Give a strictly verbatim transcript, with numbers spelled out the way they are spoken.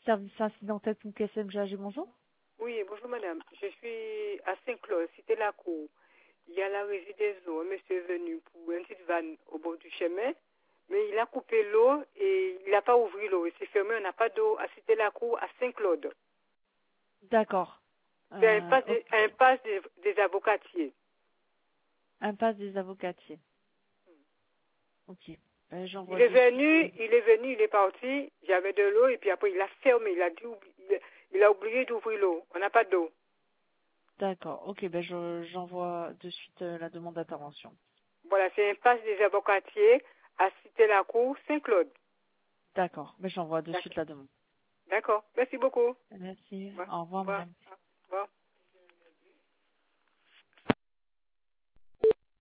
Service incidentel pour K S M G, bonjour. Oui, bonjour madame. Je suis à Saint-Claude, cité la cour. Il y a la résidence d'eau. Un monsieur est venu pour une petite vanne au bord du chemin, mais il a coupé l'eau et il n'a pas ouvert l'eau. Il s'est fermé, on n'a pas d'eau à cité la cour à Saint-Claude. D'accord. C'est un Euh, passe ok. des, un passe des, des avocatiers. Impasse des avocatiers. Ok. Ben, Il j'envoie est de suite. venu, il est venu, il est parti, j'avais de l'eau et puis après il a fermé, il a, dû, il, il a oublié d'ouvrir l'eau. On n'a pas d'eau. D'accord. Ok, ben je, j'envoie de suite euh, la demande d'intervention. Voilà, c'est un passe des avocatiers à cité la cour Saint-Claude. D'accord. Ben, j'envoie de suite D'accord. la demande. D'accord. Merci beaucoup. Au Merci. revoir. Au revoir, Au revoir. madame. Au revoir.